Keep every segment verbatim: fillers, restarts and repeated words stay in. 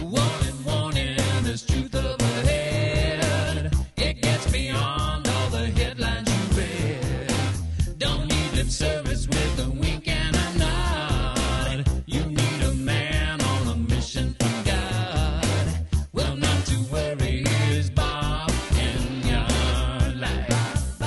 Warning, warning, there's truth up ahead. It gets beyond all the headlines you read. Don't need lip service with a wink and a nod. You need a man on a mission from God. Well, not to worry, here's Bob in your life.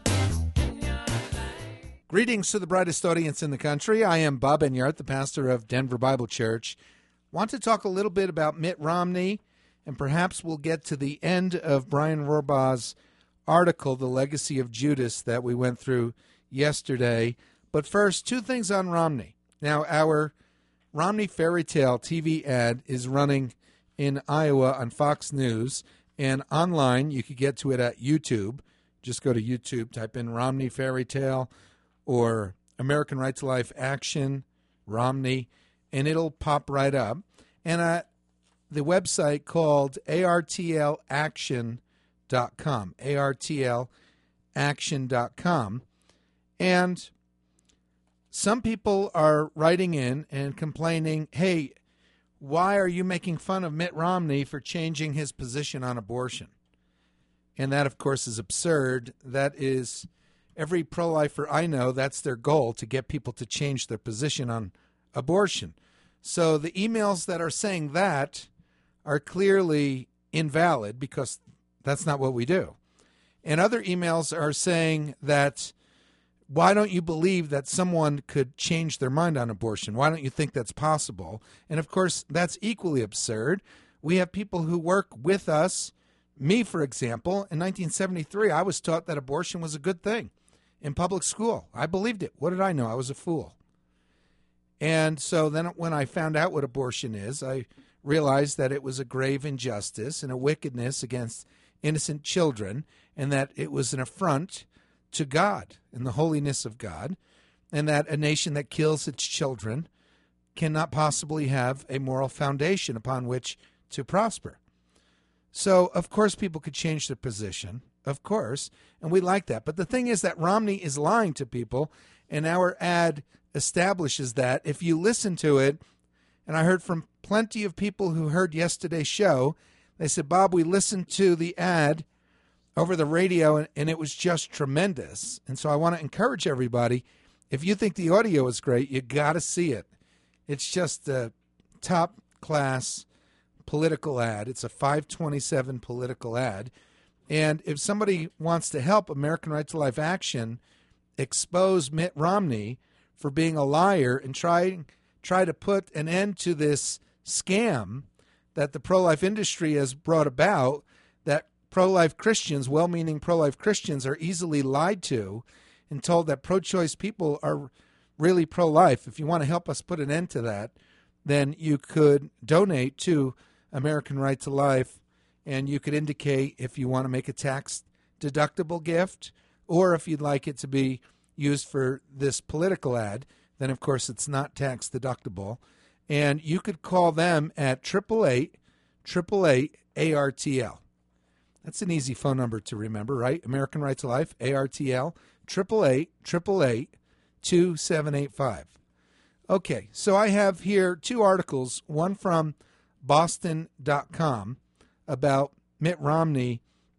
Greetings to the brightest audience in the country. I am Bob Enyart, the pastor of Denver Bible Church. Want to talk a little bit about Mitt Romney, and perhaps we'll get to the end of Brian Rohrbaugh's article, The Legacy of Judas, that we went through yesterday. But first, two things on Romney. Now, our Romney Fairy Tale T V ad is running in Iowa on Fox News, and online you could get to it at YouTube. Just go to YouTube, type in Romney Fairy Tale or American Right to Life Action, Romney, and it'll pop right up. And uh, the website called A R T L action dot com, A R T L action dot com. And some people are writing in and complaining, hey, why are you making fun of Mitt Romney for changing his position on abortion? And that, of course, is absurd. That is, every pro-lifer I know, that's their goal, to get people to change their position on abortion. So the emails that are saying that are clearly invalid because that's not what we do. And other emails are saying that, why don't you believe that someone could change their mind on abortion? Why don't you think that's possible? And of course, that's equally absurd. We have people who work with us. Me, for example, in nineteen seventy-three, I was taught that abortion was a good thing in public school. I believed it. What did I know? I was a fool. And so then when I found out what abortion is, I realized that it was a grave injustice and a wickedness against innocent children, and that it was an affront to God and the holiness of God, and that a nation that kills its children cannot possibly have a moral foundation upon which to prosper. So, of course, people could change their position, of course, and we like that. But the thing is that Romney is lying to people, and our ad establishes that. If you listen to it, and I heard from plenty of people who heard yesterday's show, they said, Bob, we listened to the ad over the radio, and, and it was just tremendous. And so I want to encourage everybody, if you think the audio is great, you got to see it. It's just a top-class political ad. It's a five twenty-seven political ad. And if somebody wants to help American Right to Life Action expose Mitt Romney for being a liar and try, try to put an end to this scam that the pro-life industry has brought about, that pro-life Christians, well-meaning pro-life Christians, are easily lied to and told that pro-choice people are really pro-life. If you want to help us put an end to that, then you could donate to American Right to Life, and you could indicate if you want to make a tax-deductible gift, or if you'd like it to be used for this political ad, then of course it's not tax deductible. And you could call them at eight eight eight, eight eight eight, A R T L. That's an easy phone number to remember, right? American Right to Life, A R T L, eight eight eight, eight eight eight, two seven eight five. Okay, so I have here two articles, one from Boston dot com about Mitt Romney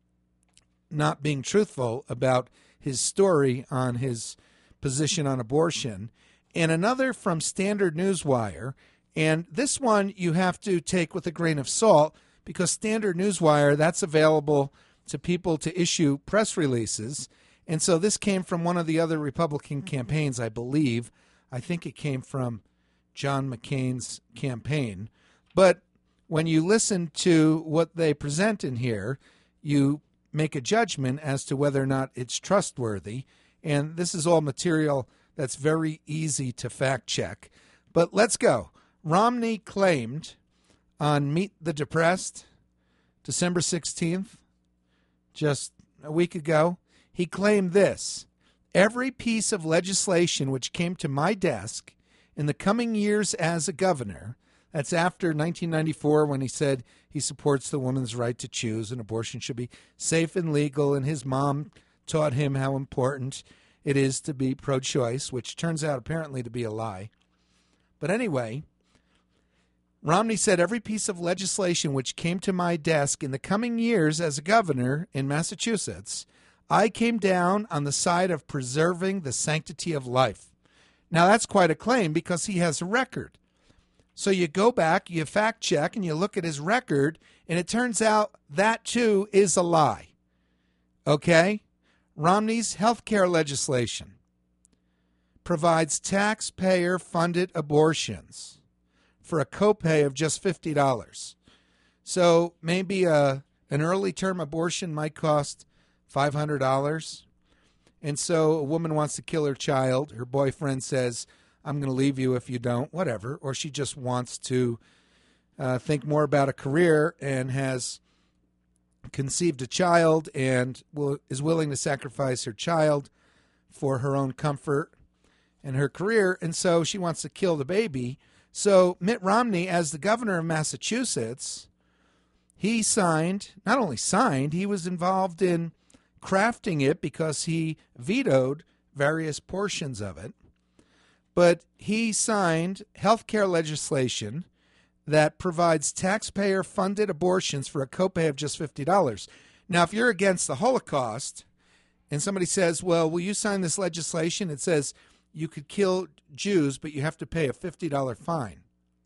not being truthful about his story on his position on abortion, and another from Standard Newswire. And this one you have to take with a grain of salt, because Standard Newswire, that's available to people to issue press releases. And so this came from one of the other Republican campaigns, I believe. I think it came from John McCain's campaign. But when you listen to what they present in here, you make a judgment as to whether or not it's trustworthy. And this is all material that's very easy to fact check. But let's go. Romney claimed on Meet the Depressed, December sixteenth, just a week ago, he claimed this: every piece of legislation which came to my desk in the coming years as a governor, that's after nineteen ninety-four, when he said he supports the woman's right to choose and abortion should be safe and legal, and his mom taught him how important it is to be pro-choice, which turns out apparently to be a lie. But anyway, Romney said every piece of legislation which came to my desk in the coming years as a governor in Massachusetts, I came down on the side of preserving the sanctity of life. Now, that's quite a claim because he has a record. So you go back, you fact check, and you look at his record, and it turns out that, too, is a lie. Okay? Romney's health care legislation provides taxpayer-funded abortions for a copay of just fifty dollars. So maybe a, an early-term abortion might cost five hundred dollars. And so a woman wants to kill her child. Her boyfriend says, I'm going to leave you if you don't, whatever. Or she just wants to uh, think more about a career and has conceived a child and will, is willing to sacrifice her child for her own comfort and her career. And so she wants to kill the baby. So Mitt Romney, as the governor of Massachusetts, he signed, not only signed, he was involved in crafting it because he vetoed various portions of it. But he signed health care legislation that provides taxpayer-funded abortions for a copay of just fifty dollars. Now, if you're against the Holocaust and somebody says, well, will you sign this legislation? It says you could kill Jews, but you have to pay a fifty dollars fine.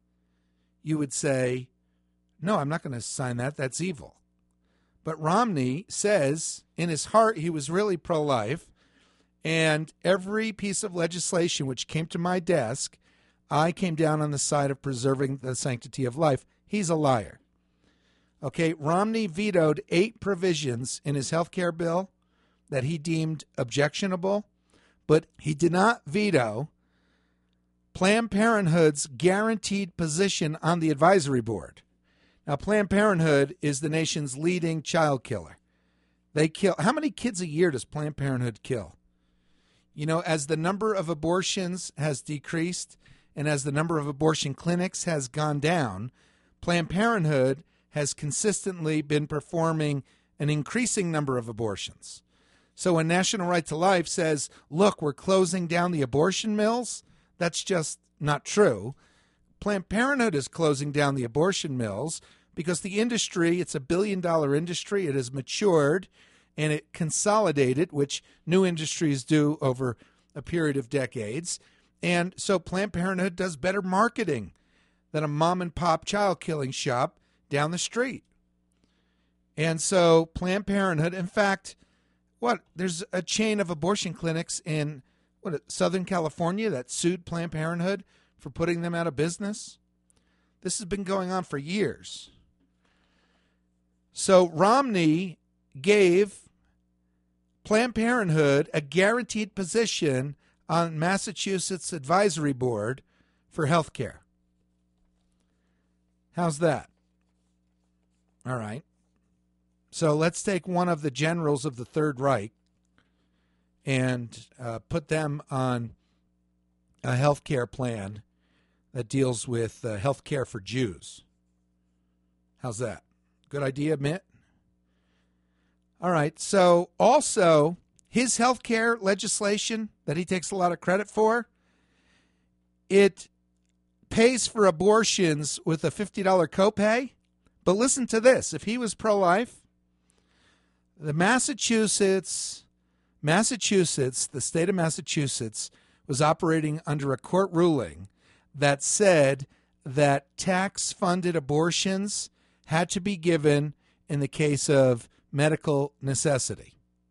You would say, no, I'm not going to sign that. That's evil. But Romney says in his heart he was really pro-life, and every piece of legislation which came to my desk, I came down on the side of preserving the sanctity of life. He's a liar. Okay, Romney vetoed eight provisions in his health care bill that he deemed objectionable, but he did not veto Planned Parenthood's guaranteed position on the advisory board. Now, Planned Parenthood is the nation's leading child killer. They kill. How many kids a year does Planned Parenthood kill? You know, as the number of abortions has decreased and as the number of abortion clinics has gone down, Planned Parenthood has consistently been performing an increasing number of abortions. So when National Right to Life says, look, we're closing down the abortion mills, that's just not true. Planned Parenthood is closing down the abortion mills because the industry, it's a billion-dollar industry. It has matured and it consolidated, which new industries do over a period of decades. And so Planned Parenthood does better marketing than a mom-and-pop child-killing shop down the street. And so Planned Parenthood, in fact, what, there's a chain of abortion clinics in what, Southern California that sued Planned Parenthood for putting them out of business. This has been going on for years. So Romney gave Planned Parenthood a guaranteed position on Massachusetts Advisory Board for health care. How's that? All right. So let's take one of the generals of the Third Reich and uh, put them on a health care plan that deals with uh, health care for Jews. How's that? Good idea, Mitt? All right. So also, his health care legislation that he takes a lot of credit for, it pays for abortions with a fifty dollars copay. But listen to this. If he was pro-life, the Massachusetts, Massachusetts, the state of Massachusetts was operating under a court ruling that said that tax-funded abortions had to be given in the case of medical necessity.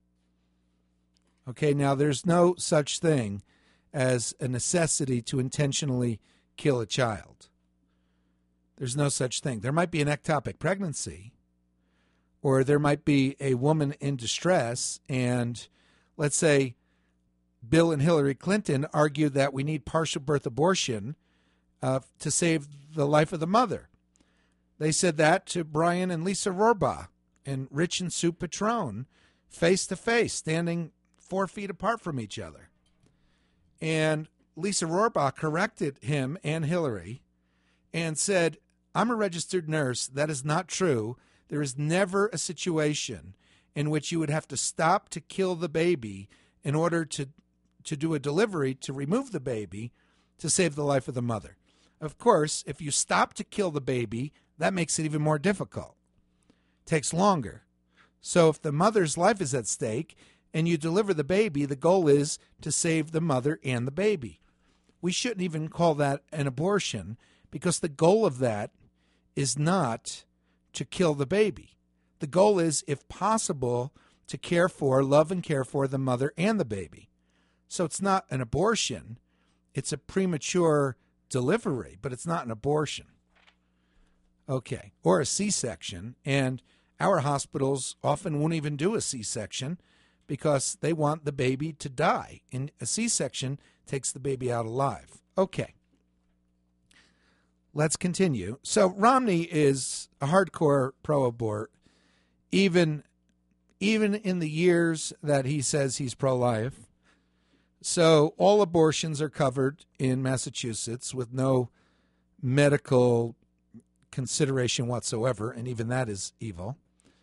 Okay, now there's no such thing as a necessity to intentionally kill a child. There's no such thing. There might be an ectopic pregnancy, or there might be a woman in distress, and let's say Bill and Hillary Clinton argued that we need partial birth abortion uh, to save the life of the mother. They said that to Brian and Lisa Rohrabaugh and Rich and Sue Petrone, face to face, standing four feet apart from each other. And Lisa Rohrabaugh corrected him and Hillary and said, I'm a registered nurse. That is not true. There is never a situation in which you would have to stop to kill the baby in order to, to do a delivery, to remove the baby, to save the life of the mother. Of course, if you stop to kill the baby, that makes it even more difficult. It takes longer. So if the mother's life is at stake and you deliver the baby, the goal is to save the mother and the baby. We shouldn't even call that an abortion because the goal of that is not to kill the baby. The goal is, if possible, to care for, love and care for the mother and the baby. So it's not an abortion. It's a premature delivery, but it's not an abortion. Okay, or a C-section. And our hospitals often won't even do a C-section because they want the baby to die. And a C-section takes the baby out alive. Okay. Let's continue. So Romney is a hardcore pro-abort, even, even in the years that he says he's pro-life. So all abortions are covered in Massachusetts with no medical consideration whatsoever, and even that is evil.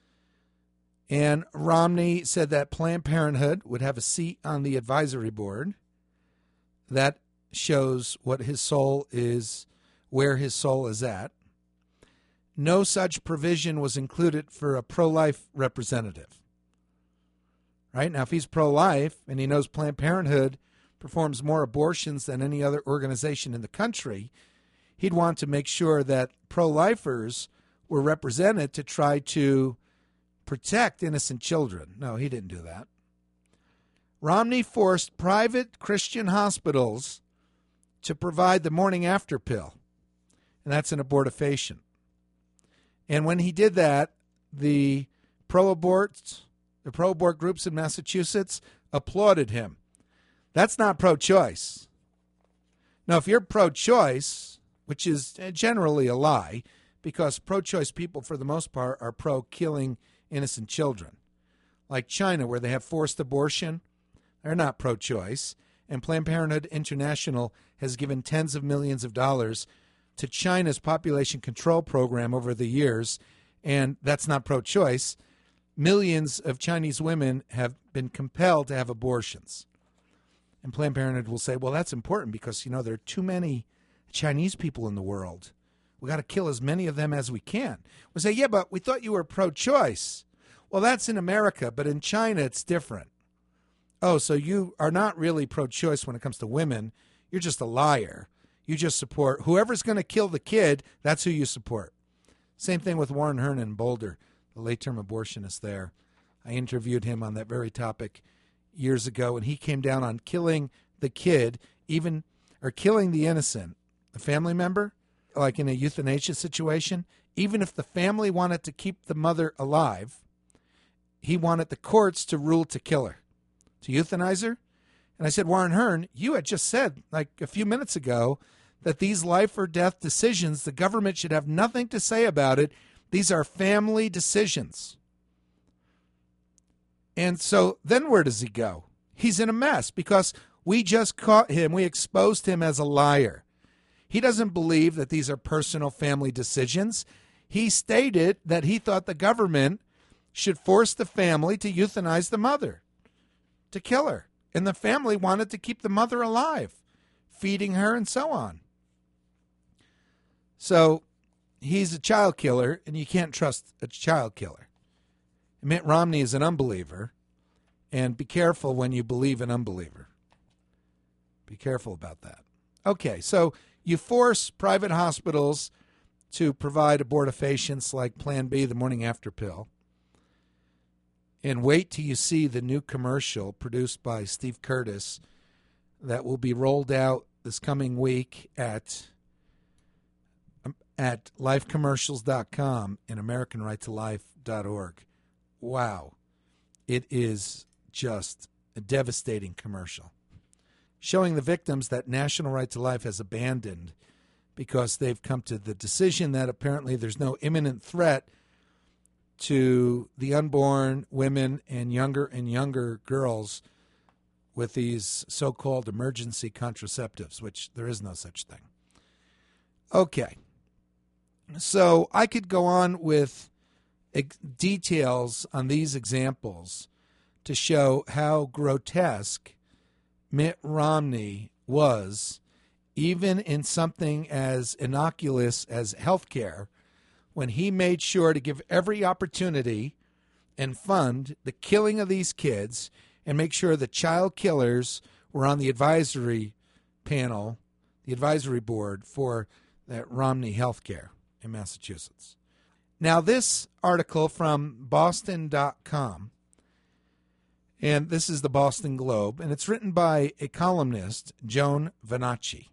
And Romney said that Planned Parenthood would have a seat on the advisory board. That shows what his soul is, where his soul is at. No such provision was included for a pro-life representative. Right? Now, if he's pro-life and he knows Planned Parenthood performs more abortions than any other organization in the country, he'd want to make sure that pro-lifers were represented to try to protect innocent children. No, he didn't do that. Romney forced private Christian hospitals to provide the morning after pill, and that's an abortifacient. And when he did that, the pro-abort, the pro-abort groups in Massachusetts applauded him. That's not pro-choice. Now, if you're pro-choice, which is generally a lie, because pro-choice people, for the most part, are pro-killing innocent children. Like China, where they have forced abortion, they're not pro-choice. And Planned Parenthood International has given tens of millions of dollars to China's population control program over the years, and that's not pro-choice. Millions of Chinese women have been compelled to have abortions. And Planned Parenthood will say, well, that's important because, you know, there are too many Chinese people in the world. We got to kill as many of them as we can. We say, yeah, but we thought you were pro-choice. Well, that's in America, but in China it's different. Oh, so you are not really pro-choice when it comes to women. You're just a liar. You just support whoever's going to kill the kid, that's who you support. Same thing with Warren Hern in Boulder, the late-term abortionist there. I interviewed him on that very topic years ago, and he came down on killing the kid, even or killing the innocent, the family member, like in a euthanasia situation. Even if the family wanted to keep the mother alive, he wanted the courts to rule to kill her, to euthanize her. And I said, Warren Hern, you had just said like a few minutes ago that these life or death decisions, the government should have nothing to say about it. These are family decisions. And so then where does he go? He's in a mess because we just caught him. We exposed him as a liar. He doesn't believe that these are personal family decisions. He stated that he thought the government should force the family to euthanize the mother, to kill her. And the family wanted to keep the mother alive, feeding her and so on. So he's a child killer, and you can't trust a child killer. Mitt Romney is an unbeliever, and be careful when you believe an unbeliever. Be careful about that. Okay, so you force private hospitals to provide abortifacients like Plan B, the morning after pill. And wait till you see the new commercial produced by Steve Curtis that will be rolled out this coming week at at life commercials dot com and american right to life dot org. Wow. It is just a devastating commercial, showing the victims that National Right to Life has abandoned because they've come to the decision that apparently there's no imminent threat to the unborn women and younger and younger girls with these so-called emergency contraceptives, which there is no such thing. Okay. So I could go on with ex- details on these examples to show how grotesque Mitt Romney was even in something as innocuous as health care, when he made sure to give every opportunity and fund the killing of these kids and make sure the child killers were on the advisory panel, the advisory board for that Romney Healthcare in Massachusetts. Now, this article from Boston dot com, and this is the Boston Globe, and it's written by a columnist, Joan Venacci.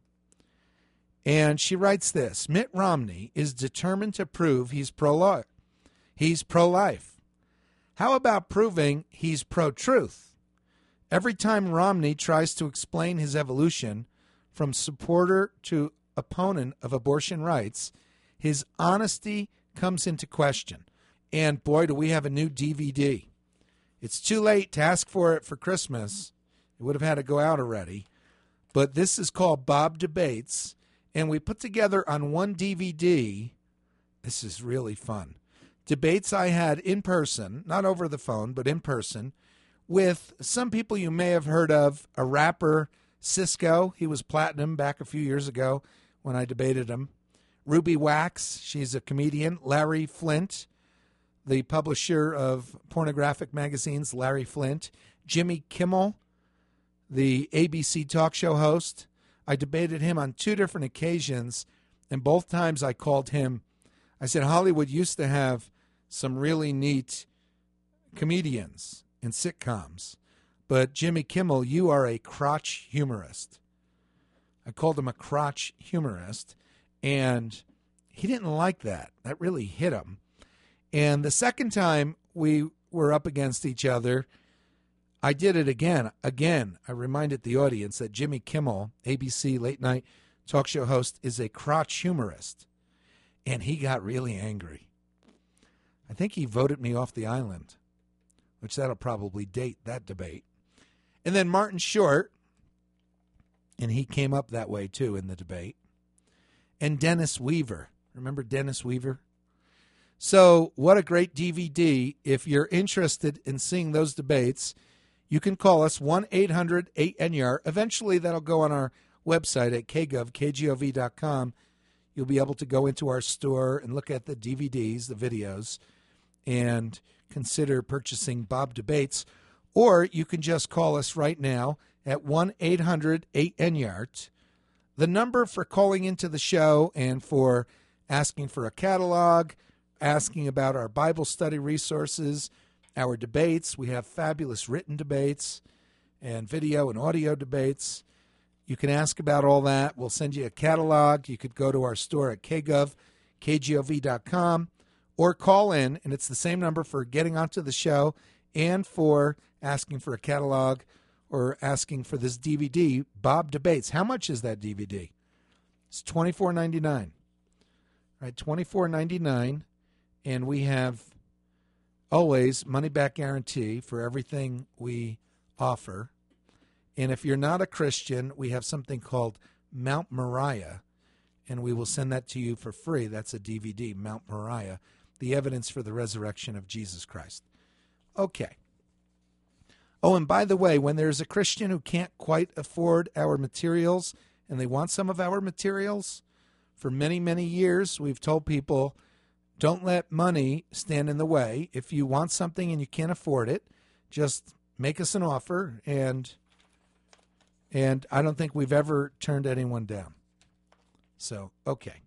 And she writes this: Mitt Romney is determined to prove he's pro-life. He's pro-life. How about proving he's pro-truth? Every time Romney tries to explain his evolution from supporter to opponent of abortion rights, his honesty comes into question. And boy, do we have a new D V D. It's too late to ask for it for Christmas. It would have had to go out already. But this is called Bob Debates, and we put together on one D V D, this is really fun, debates I had in person, not over the phone, but in person, with some people you may have heard of, a rapper, Cisco. He was platinum back a few years ago when I debated him. Ruby Wax, she's a comedian. Larry Flint, the publisher of pornographic magazines, Larry Flint. Jimmy Kimmel, the A B C talk show host. I debated him on two different occasions, and both times I called him, I said, Hollywood used to have some really neat comedians and sitcoms, but Jimmy Kimmel, you are a crotch humorist. I called him a crotch humorist, and he didn't like that. That really hit him. And the second time we were up against each other, I did it again. Again, I reminded the audience that Jimmy Kimmel, A B C late night talk show host, is a crotch humorist. And he got really angry. I think he voted me off the island, which that'll probably date that debate. And then Martin Short, and he came up that way too in the debate. And Dennis Weaver. Remember Dennis Weaver? So what a great D V D. If you're interested in seeing those debates, you can call us one eight hundred eight N Y A R. Eventually that'll go on our website at k gov k g o v dot com. You'll be able to go into our store and look at the D V Ds, the videos, and consider purchasing Bob Debates. Or you can just call us right now at one eight hundred eight N Y A R. The number for calling into the show and for asking for a catalog, asking about our Bible study resources, our debates. We have fabulous written debates and video and audio debates. You can ask about all that. We'll send you a catalog. You could go to our store at k gov k g o v dot com or call in, and it's the same number for getting onto the show and for asking for a catalog or asking for this D V D, Bob Debates. How much is that D V D? It's twenty-four ninety-nine. Right, twenty-four ninety-nine, and we have always money-back guarantee for everything we offer. And if you're not a Christian, we have something called Mount Moriah, and we will send that to you for free. That's a D V D, Mount Moriah, the evidence for the resurrection of Jesus Christ. Okay. Oh, and by the way, when there's a Christian who can't quite afford our materials and they want some of our materials, for many, many years we've told people, don't let money stand in the way. If you want something and you can't afford it, just make us an offer, and and I don't think we've ever turned anyone down. So, okay.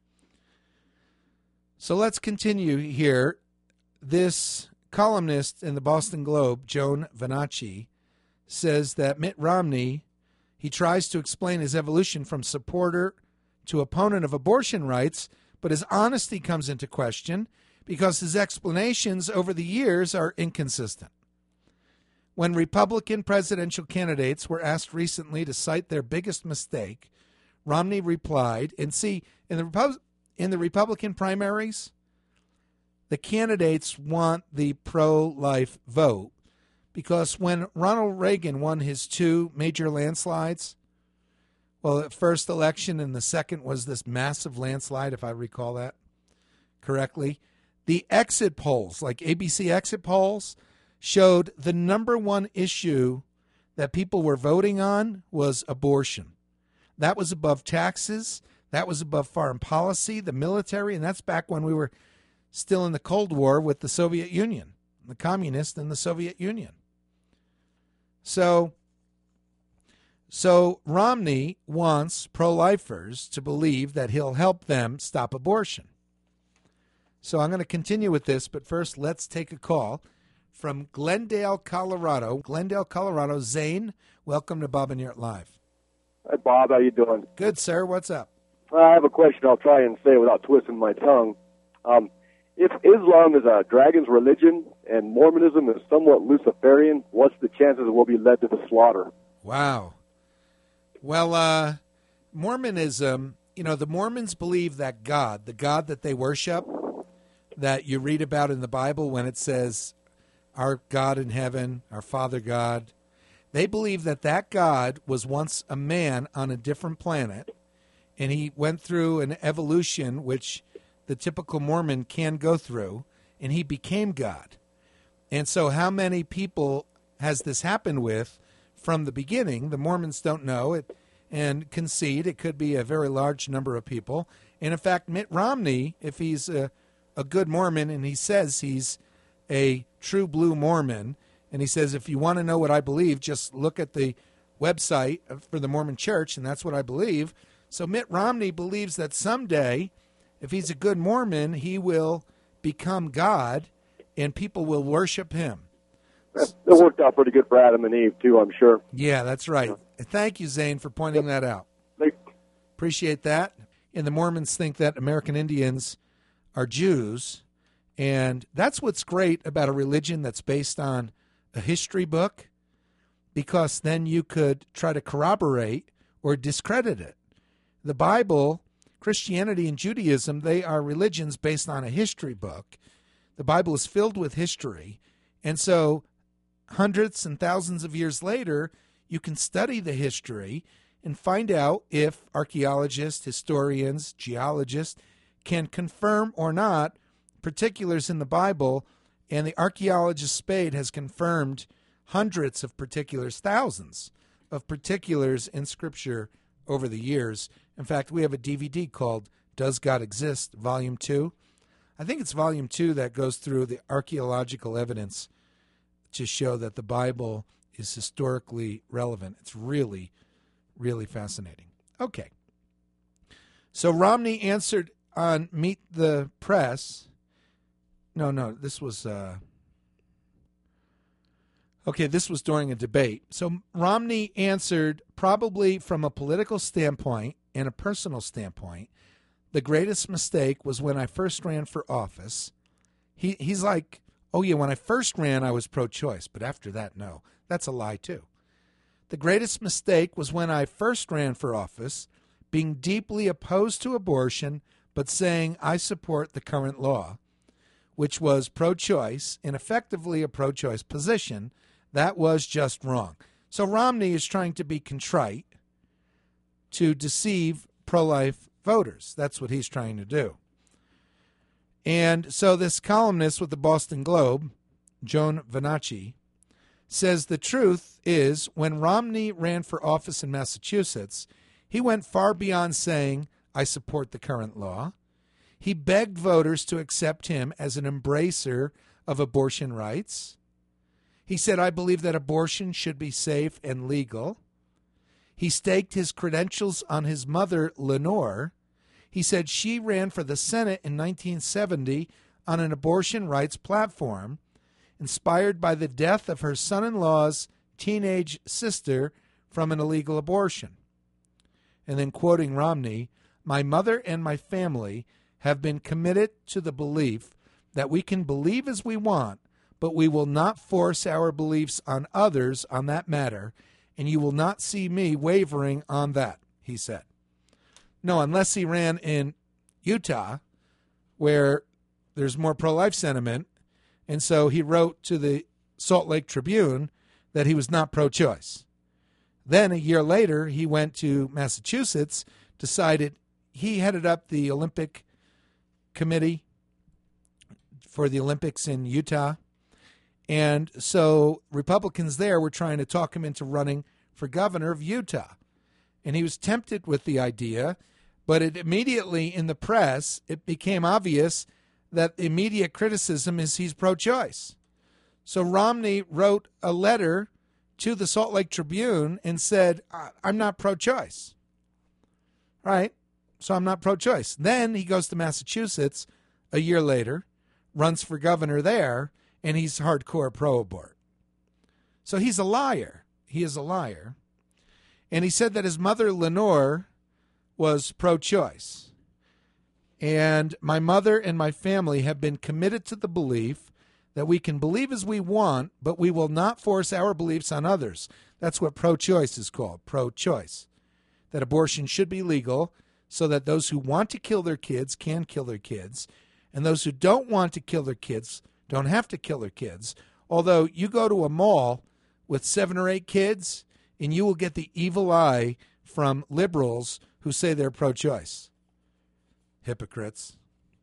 So let's continue here. This columnist in the Boston Globe, Joan Venacci, says that Mitt Romney, he tries to explain his evolution from supporter to opponent of abortion rights, but his honesty comes into question because his explanations over the years are inconsistent. When Republican presidential candidates were asked recently to cite their biggest mistake, Romney replied, and see, in the, Repu- in the Republican primaries, the candidates want the pro-life vote because when Ronald Reagan won his two major landslides, well, the first election and the second was this massive landslide, if I recall that correctly, the exit polls, like A B C exit polls, showed the number one issue that people were voting on was abortion. That was above taxes. That was above foreign policy, the military, and that's back when we were still in the Cold War with the Soviet Union, the communists and the Soviet Union. So, so Romney wants pro-lifers to believe that he'll help them stop abortion. So I'm going to continue with this, but first let's take a call from Glendale, Colorado. Glendale, Colorado. Zane, welcome to Bob and Yurt Live. Hi, Bob. How you doing? Good, sir. What's up? I have a question I'll try and say without twisting my tongue. Um, if Islam is a dragon's religion and Mormonism is somewhat Luciferian, what's the chances it will be led to the slaughter? Wow. Well, uh, Mormonism, you know, the Mormons believe that God, the God that they worship, that you read about in the Bible when it says, our God in heaven, our Father God, they believe that that God was once a man on a different planet, and he went through an evolution, which the typical Mormon can go through, and he became God. And so how many people has this happened with from the beginning? The Mormons don't know it and concede it could be a very large number of people. And in fact, Mitt Romney, if he's a, a good Mormon and he says he's a true blue Mormon, and he says, if you want to know what I believe, just look at the website for the Mormon Church, and that's what I believe. So Mitt Romney believes that someday, if he's a good Mormon, he will become God, and people will worship him. That worked out pretty good for Adam and Eve, too, I'm sure. Yeah, that's right. Yeah. Thank you, Zane, for pointing yep. that out. Thanks. Appreciate that. And the Mormons think that American Indians are Jews, and that's what's great about a religion that's based on a history book, because then you could try to corroborate or discredit it. The Bible, Christianity, and Judaism, they are religions based on a history book. The Bible is filled with history. And so hundreds and thousands of years later, you can study the history and find out if archaeologists, historians, geologists can confirm or not particulars in the Bible. And the archaeologist Spade has confirmed hundreds of particulars, thousands of particulars in Scripture over the years. In fact, we have a D V D called Does God Exist, Volume two. I think it's Volume two that goes through the archaeological evidence to show that the Bible is historically relevant. It's really, really fascinating. Okay. So Romney answered on Meet the Press. No, no, this was... Uh, Okay, this was during a debate. So Romney answered, probably from a political standpoint and a personal standpoint, the greatest mistake was when I first ran for office. He He's like, oh yeah, when I first ran, I was pro-choice, but after that, no. That's a lie, too. The greatest mistake was when I first ran for office, being deeply opposed to abortion, but saying I support the current law, which was pro-choice and effectively a pro-choice position. That was just wrong. So Romney is trying to be contrite to deceive pro-life voters. That's what he's trying to do. And so this columnist with the Boston Globe, Joan Venacci, says the truth is when Romney ran for office in Massachusetts, he went far beyond saying, I support the current law. He begged voters to accept him as an embracer of abortion rights. He said, I believe that abortion should be safe and legal. He staked his credentials on his mother, Lenore. He said she ran for the Senate in nineteen seventy on an abortion rights platform, inspired by the death of her son-in-law's teenage sister from an illegal abortion. And then quoting Romney, my mother and my family have been committed to the belief that we can believe as we want, but we will not force our beliefs on others on that matter, and you will not see me wavering on that, he said. No, unless he ran in Utah, where there's more pro-life sentiment, and so he wrote to the Salt Lake Tribune that he was not pro-choice. Then a year later, he went to Massachusetts, decided he headed up the Olympic Committee for the Olympics in Utah. And so Republicans there were trying to talk him into running for governor of Utah. And he was tempted with the idea, but it immediately in the press, it became obvious that the immediate criticism is he's pro-choice. So Romney wrote a letter to the Salt Lake Tribune and said, I'm not pro-choice. Right? So I'm not pro-choice. Then he goes to Massachusetts a year later, runs for governor there, and he's hardcore pro-abort. So he's a liar. He is a liar. And he said that his mother, Lenore, was pro-choice. And my mother and my family have been committed to the belief that we can believe as we want, but we will not force our beliefs on others. That's what pro-choice is called, pro-choice. That abortion should be legal so that those who want to kill their kids can kill their kids, and those who don't want to kill their kids don't have to kill their kids. Although you go to a mall with seven or eight kids, and you will get the evil eye from liberals who say they're pro-choice. Hypocrites.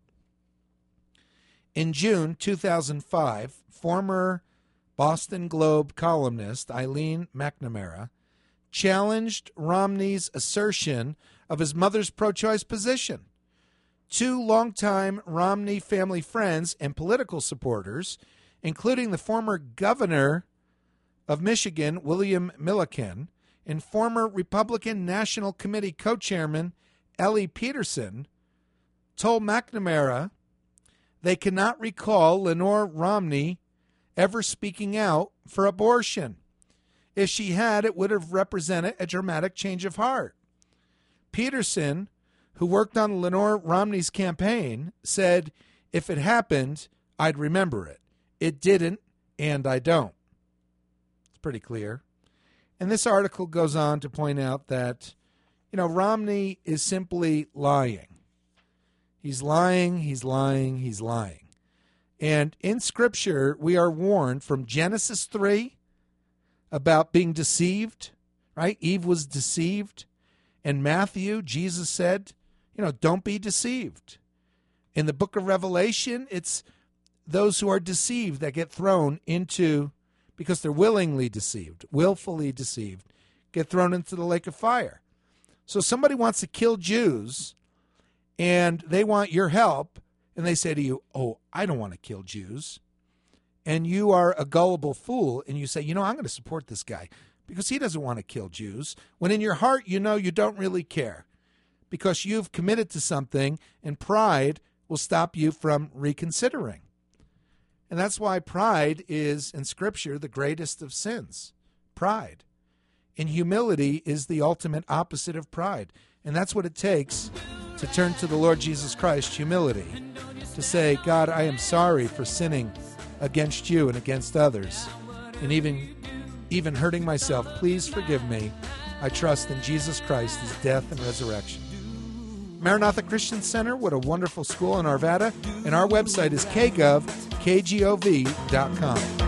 In June two thousand five, former Boston Globe columnist Eileen McNamara challenged Romney's assertion of his mother's pro-choice position. Two longtime Romney family friends and political supporters, including the former governor of Michigan, William Milliken, and former Republican National Committee co-chairman Ellie Peterson, told McNamara they cannot recall Lenore Romney ever speaking out for abortion. If she had, it would have represented a dramatic change of heart. Peterson, who worked on Lenore Romney's campaign, said, if it happened, I'd remember it. It didn't, and I don't. It's pretty clear. And this article goes on to point out that, you know, Romney is simply lying. He's lying, he's lying, he's lying. And in Scripture, we are warned from Genesis three about being deceived, right? Eve was deceived. In Matthew, Jesus said, you know, don't be deceived. In the book of Revelation, it's those who are deceived that get thrown into, because they're willingly deceived, willfully deceived, get thrown into the lake of fire. So somebody wants to kill Jews, and they want your help, and they say to you, oh, I don't want to kill Jews. And you are a gullible fool, and you say, you know, I'm going to support this guy because he doesn't want to kill Jews, when in your heart you know you don't really care because you've committed to something, and pride will stop you from reconsidering. And that's why pride is, in Scripture, the greatest of sins. Pride. And humility is the ultimate opposite of pride. And that's what it takes to turn to the Lord Jesus Christ, humility. To say, God, I am sorry for sinning against you and against others, and even, even hurting myself. Please forgive me. I trust in Jesus Christ, his death and resurrection. Maranatha Christian Center, what a wonderful school in Arvada. And our website is k gov, k gov dot com.